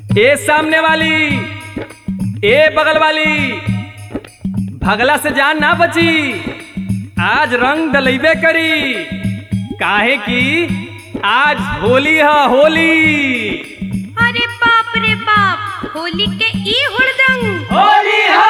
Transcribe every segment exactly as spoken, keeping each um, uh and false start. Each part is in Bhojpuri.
ए सामने वाली, ए बगल वाली, भगला से जान ना बची। आज रंग डलैबे करी, काहे की आज होली है होली। अरे बाप रे बाप, होली के ई हुड़दंग। होली है।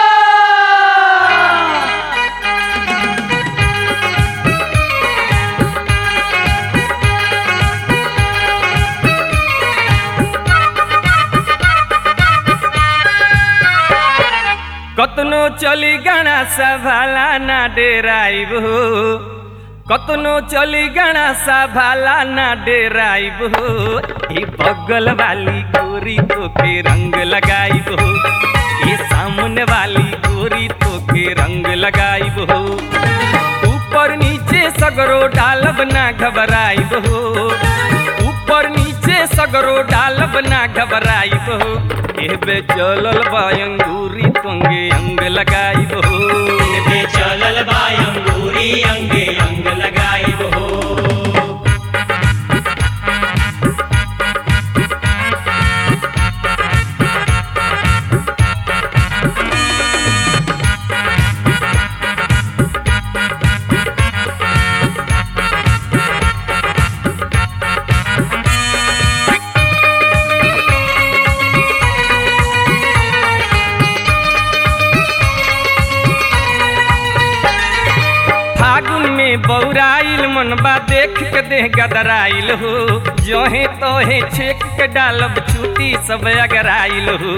कतनो चली गणा सभाला ना डेराइब हो, कतनो चली गणा सभाला ना डेराइब हो। ये बगल वाली गोरी तो के रंग लगाइब हो, ये सामने वाली गोरी तो के रंग लगाइब हो। ऊपर नीचे सगरो डालब ना घबराइब हो, ऊपर नीचे सगरो डालब ना घबराइब हो। एबे चलल बा अंगूरी तंगे अंग लगाइब हो, एबे चलल बा अंगूरी अंगे अंग लगाइब हो। बौराइल मनबा देख के देह गदराइल हो। जोहे तोहे छेक के डालब छूटी सब अगराइल हो।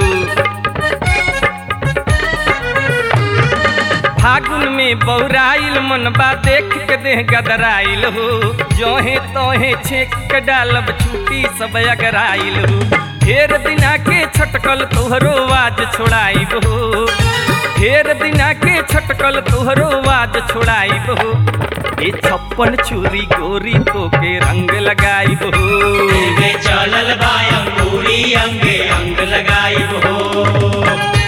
फागुन में बौराइल मनबा देख के देह गदराइल हो। जोहे तोहे छेक के डालब छूटी सब अगराइल हो। ढेर दिना के छटकल तोहरो आवाज छोड़ाइब हो, ढेर दिना के छटकल तोहरो आवाज छोड़ाइब हो। ये छप्पन छुरी गोरी तो के रंग लगाइब हो, एबे चलल बा अंगूरी अंगे अंग लगाइब हो।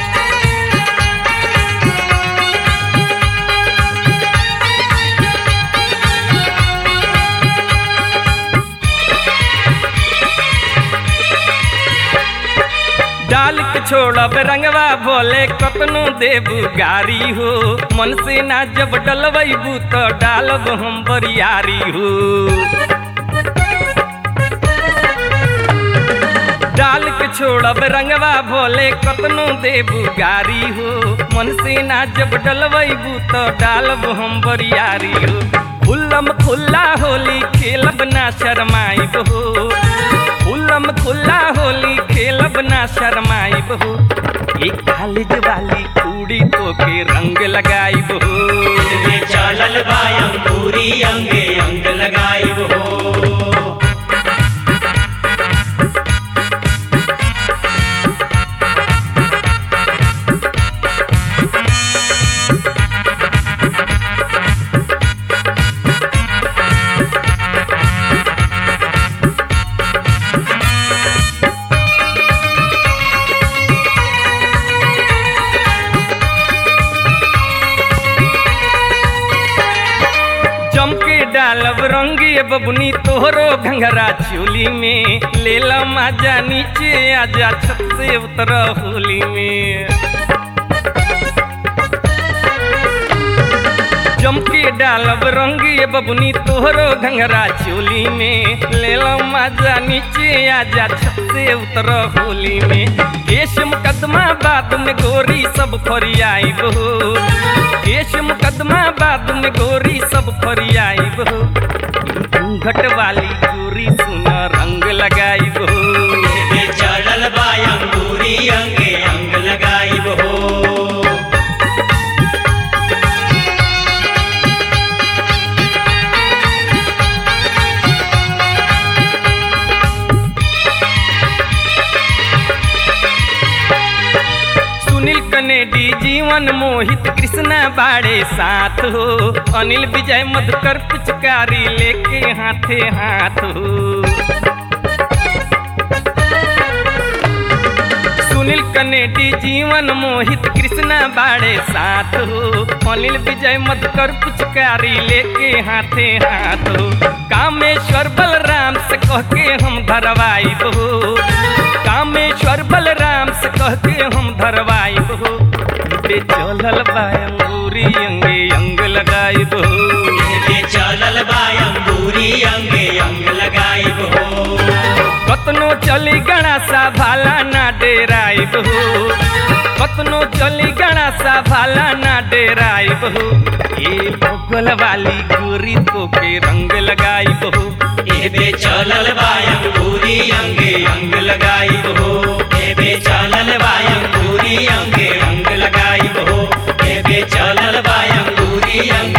डाल के छोड़ब रंगवा बोले कतनो देबू गारी हो। मन से ना जब डलबू तो डालब हम बरियारी हो। डाल के छोड़ब रंगवा बोले कतनो देबू गारी हो। मन से ना जब डलबू तो डालब हम बरियारी हो। खुल्लम खुल्ला होली खेलब ना शरमाइब हो, खुल्लम खुल्ला होली खेलब ना शरमाइब हो। ये कॉलेज वाली कुड़ी तो के रंग लगाइब हो, एबे चलल बा अंगूरी अंगे अंग लगाइब हो। डालब रंगी बबुनी तोहरो घंघरा चोली में। लेला माजा नीचे आजा छत से उतर होली में। जमके डालब रंगी बबुनी तोहरो घंघरा चोली में। लेला माजा नीचे आजा छत से उतर होली में। केस मुकदमा बाद में गोरी सब फरियाइब हो, केस मुकदमा बाद में गोरी सब फरियाइब हो। घूंघट वाली गोरी सुन रंग लगाइब हो, एबे चलल बा अंगूरी अंगे अंग लगाइब हो। सुनील कनेडी जीवन मोहित कृष्णा बाड़े साथ हो। अनिल विजय मधुकर पिचकारी लेके हाथे हाथ हो। सुनील कनेडी जीवन मोहित कृष्णा बाड़े साथ हो। अनिल विजय मधुकर पिचकारी लेके हाथे हाथ हो। कामेश्वर बलराम से कह के हम धरवाइब हो, काम कह के हम धरवाइब हो पे चलल बा अंगूरी अंगे अंग लगाइब हो एबे चलल बा अंगूरी अंगे अंग लगाइब हो कतनो चली गणासा भाला ना डेराइब हो कतनो चली गणासा भाला ना डेराइब हो ए भोगल वाली गोरी तो के रंग लगाइब हो एबे चलल बा अंगूरी अंगे अंग लगाइब हो एबे चलल बा अंगूरी अंगे अंग लगाइब हो एबे चलल बा अंगूरी अंगे